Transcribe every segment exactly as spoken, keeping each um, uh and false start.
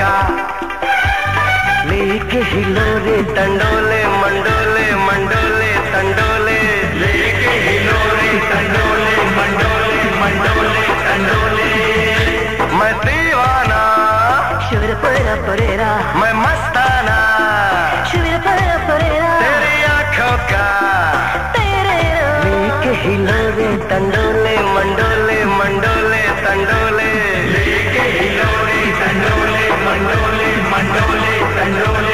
का, लेके हिलोरे तंडोले मंडोले मंडोले तंडोले, लेके हिलोरे तंडोले मंडोले मंडोले तंडोले। मैं दीवाना शिविर परेरा परेरा, मैं मस्ताना शिविर परेरा परेरा, तेरी आंखों का तेरे लेके हिलोरे तंडोले मंडोले मंडोले तंडोले, लेके हिलोरे तंडोले मंडोले मंडोले तंडोले।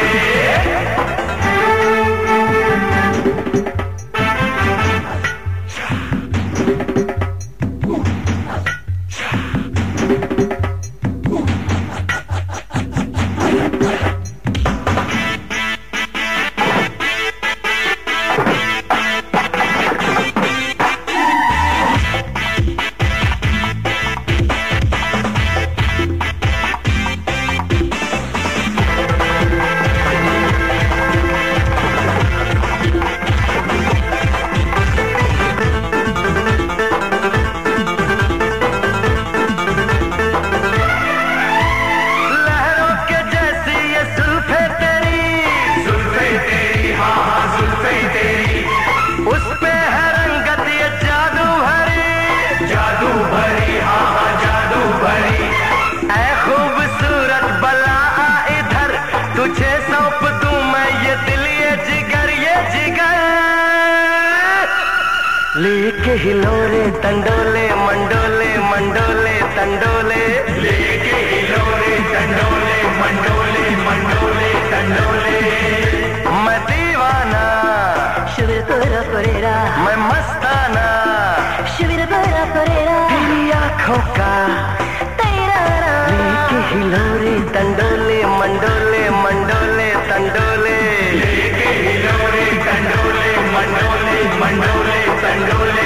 तुझे सौंप दूं मैं ये दिल ये जिगर ये जिगर, लेके हिलोरे तंडोले मंडोले मंडोले तंडोले, लेके हिलोरे तंडोले मंडोले मंडोले तंडोले। मैं दीवाना शिविर परेरा परेरा, मैं मस्ताना शिविर परेरा परेरा, तेरी आंखों का तेरा लेके हिलोरे तंडोले मंडोले मंडोले तंडोले, लेके हिलोरे तंडोले मंडोले मंडोले तंडोले।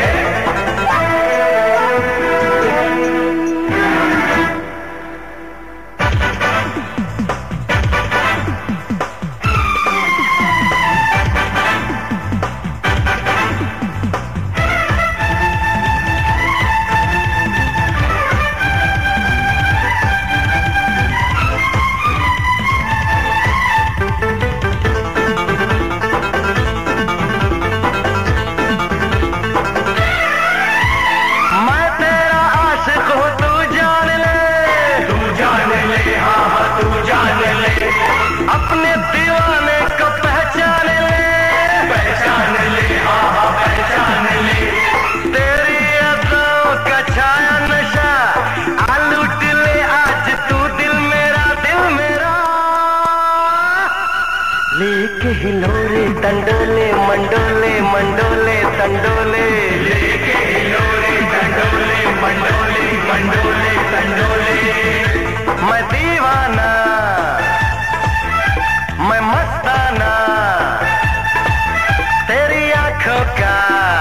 अपने दीवाने को पहचान ले, पहचान ले, हाँ हाँ पहचान ले। तेरी अदाओं का छाया नशा आ लूट ले आज तू दिल मेरा दिल मेरा, लेके हिलोरे तंडोले मंडोले मंडोले तंडोले, लेके हिलोरे तंडोले मंडोले मंडोले तंडोले। मैं दीवाना मैं मस्ताना तेरी आंखों का,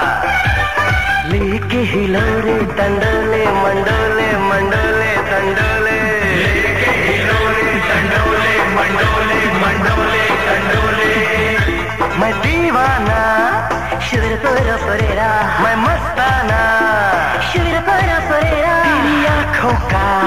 लेके हिलोरे तंडोले मंडोले मंडोले तंडोले, लेके हिलोरे तंडोले मंडोले मंडोले तंडोले। मैं दीवाना शिविर परेरा परेरा, मैं मस्ताना शिविर परेरा परेरा, तेरी आंखों का